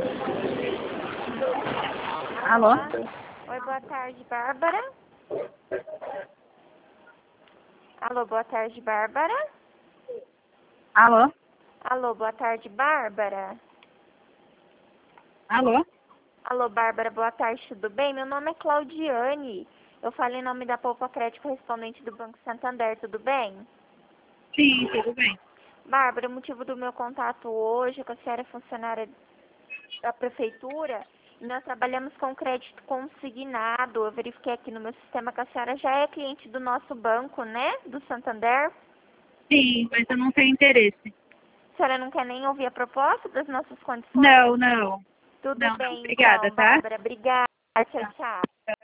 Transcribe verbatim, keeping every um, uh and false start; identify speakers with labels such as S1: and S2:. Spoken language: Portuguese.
S1: Alô?
S2: Oi, boa tarde, Bárbara. Alô, boa tarde, Bárbara.
S1: Alô?
S2: Alô, boa tarde, Bárbara.
S1: Alô?
S2: Alô, Bárbara, boa tarde, tudo bem? Meu nome é Claudiane. Eu falo em nome da Poupa Crédito correspondente do Banco Santander, tudo bem?
S1: Sim, tudo bem.
S2: Bárbara, o motivo do meu contato hoje é que a senhora é funcionária da prefeitura e nós trabalhamos com crédito consignado. Eu verifiquei aqui no meu sistema que a senhora já é cliente do nosso banco, né? Do Santander.
S1: Sim, mas eu não tenho interesse.
S2: A senhora não quer nem ouvir a proposta das nossas condições?
S1: Não, não.
S2: Tudo
S1: Não, não.
S2: bem,
S1: Obrigada,
S2: então,
S1: tá?
S2: Bárbara. Obrigada. Tchau,
S1: Tá.
S2: tchau.